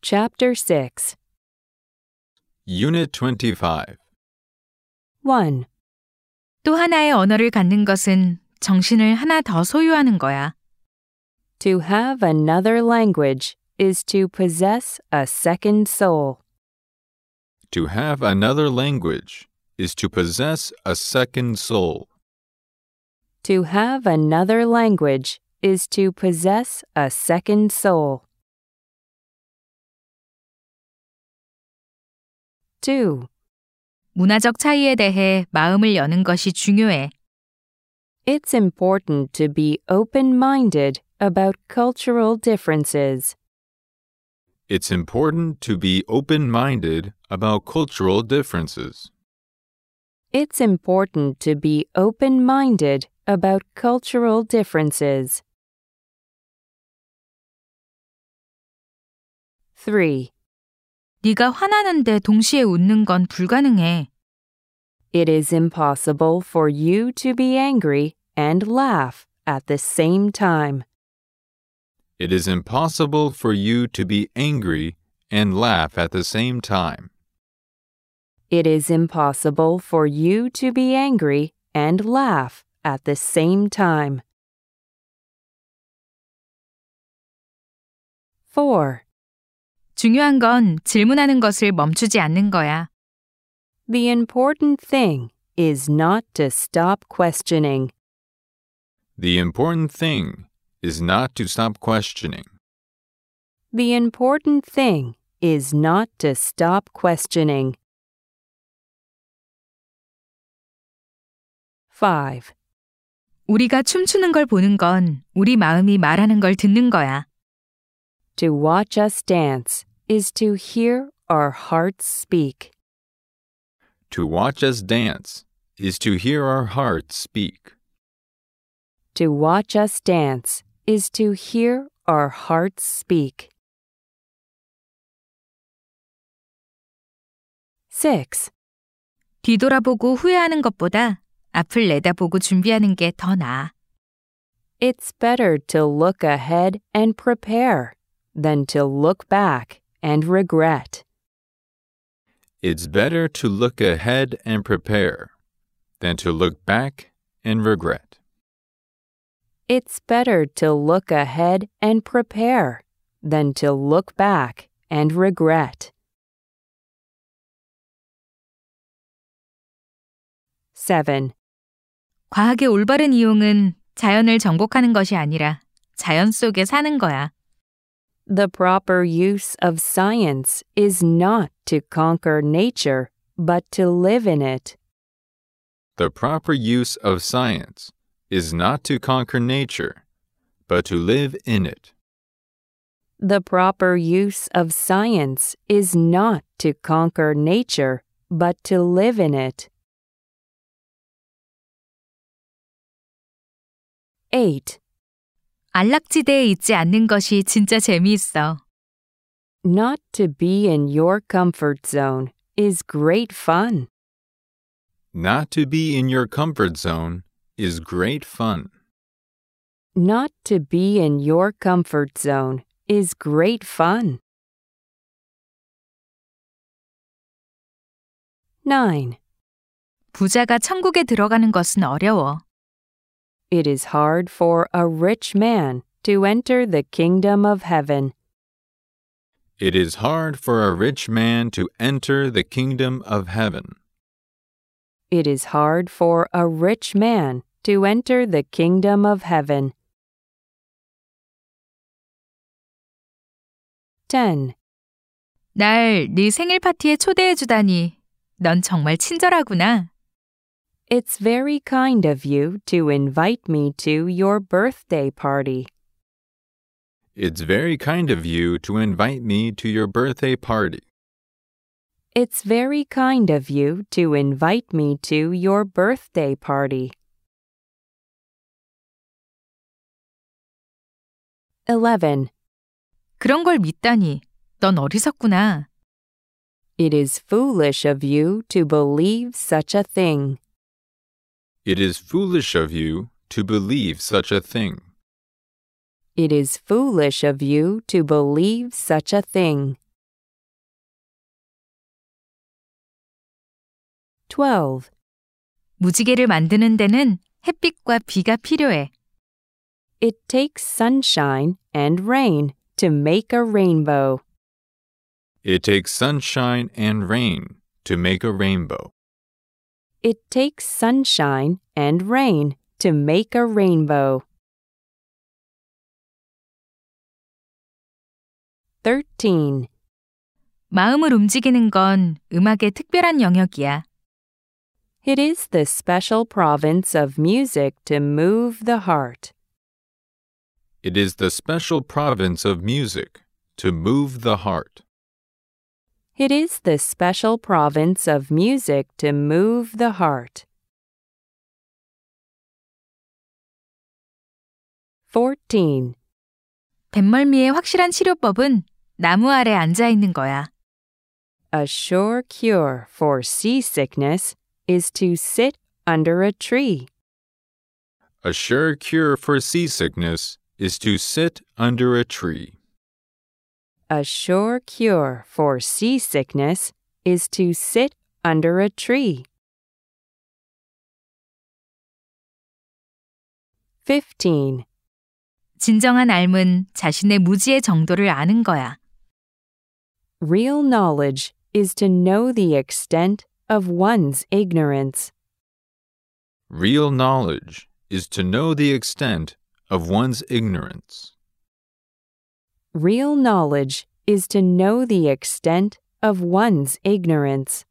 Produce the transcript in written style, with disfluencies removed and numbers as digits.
Chapter 6 Unit 25. 1. 또 하나의 언어를 갖는 것은 정신을 하나 더 소유하는 거야. To have another language is to possess a second soul. To have another language is to possess a second soul. To have another language is to possess a second soul. 2. 문화적 차이에 대해 마음을 여는 것이 중요해. It's important to be open-minded about cultural differences. It's important to be open-minded about cultural differences. It's important to be open-minded about cultural differences. 3. 네가 화나는데 동시에 웃는 건 불가능해. It is impossible for you to be angry and laugh at the same time. It is impossible for you to be angry and laugh at the same time. It is impossible for you to be angry and laugh at the same time. 4. 중요한 건 질문하는 것을 멈추지 않는 거야. The important thing is not to stop questioning. The important thing is not to stop questioning. The important thing is not to stop questioning. 5. 우리가 춤추는 걸 보는 건 우리 마음이 말하는 걸 듣는 거야. To watch us dance is to hear our hearts speak. To watch us dance is to hear our hearts speak. To watch us dance is to hear our hearts speak. 6. 뒤돌아보고 후회하는 것보다 앞을 내다보고 준비하는 게 더 나아. It's better to look ahead and prepare than to look back and regret. It's better to look ahead and prepare than to look back and regret. It's better to look ahead and prepare than to look back and regret. 7. 과학의 올바른 이용은 자연을 정복하는 것이 아니라 자연 속에 사는 거야. The proper use of science is not to conquer nature, but to live in it. The proper use of science is not to conquer nature, but to live in it. The proper use of science is not to conquer nature, but to live in it. 8. 안락지대에 있지 않는 것이 진짜 재미있어. Not to be in your comfort zone is great fun. Not to be in your comfort zone is great fun. Not to be in your comfort zone is great fun. 9. 부자가 천국에 들어가는 것은 어려워. It is hard for a rich man to enter the kingdom of heaven. It is hard for a rich man to enter the kingdom of heaven. It is hard for a rich man to enter the kingdom of heaven. 10. 날 네 생일 파티에 초대해 주다니. 넌 정말 친절하구나. It's very kind of you to invite me to your birthday party. It's very kind of you to invite me to your birthday party. It's very kind of you to invite me to your birthday party. 11. 그런 걸 믿다니. 넌 어리석구나. It is foolish of you to believe such a thing. It is foolish of you to believe such a thing. It is foolish of you to believe such a thing. 12. 무지개를 만드는 데는 햇빛과 비가 필요해. It takes sunshine and rain to make a rainbow. It takes sunshine and rain to make a rainbow. It takes sunshine and rain to make a rainbow. 13. 마음을 움직이는 건 음악의 특별한 영역이야. It is the special province of music to move the heart. It is the special province of music to move the heart. It is the special province of music to move the heart. 14. 뱃멀미의 확실한 치료법은 나무 아래 앉아 있는 거야. A sure cure for seasickness is to sit under a tree. A sure cure for seasickness is to sit under a tree. A sure cure for seasickness is to sit under a tree. 15. 진정한 삶은 자신의 무지의 정도를 아는 거야. Real knowledge is to know the extent of one's ignorance. Real knowledge is to know the extent of one's ignorance. Real knowledge is to know the extent of one's ignorance.